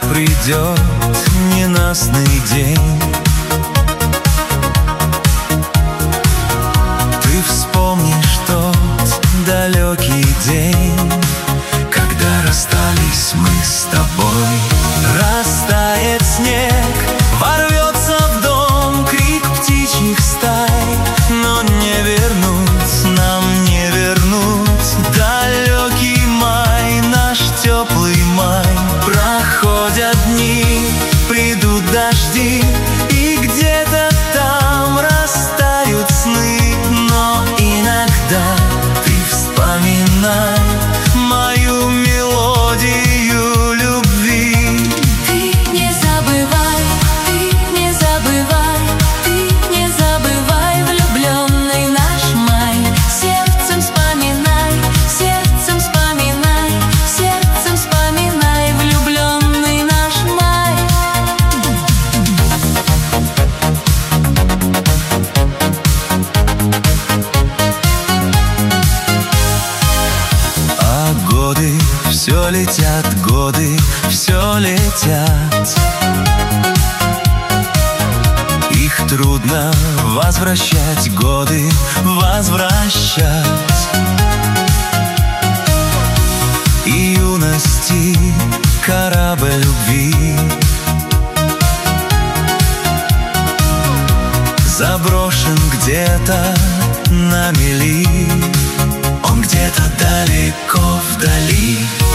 придет ненастный день. Ты вспомнишь тот далекий день, когда расстались мы с тобой. Растает снег, ворвется в дом крик птичьих стай, но не вернуть, нам не вернуть далекий май, наш теплый май. Проходят дни, придут дожди, и где-то там растают сны. Но иногда ты вспоминай мою мелодию любви. Ты не забывай, ты не забывай, ты не забывай влюбленный наш май. Сердцем вспоминай, сердцем вспоминай, сердцем вспоминай влюбленный наш май. А годы все летят, годы все летят. Их трудно возвращать, годы возвращать. И юности корабль любви заброшен где-то на мели, он где-то далеко вдали.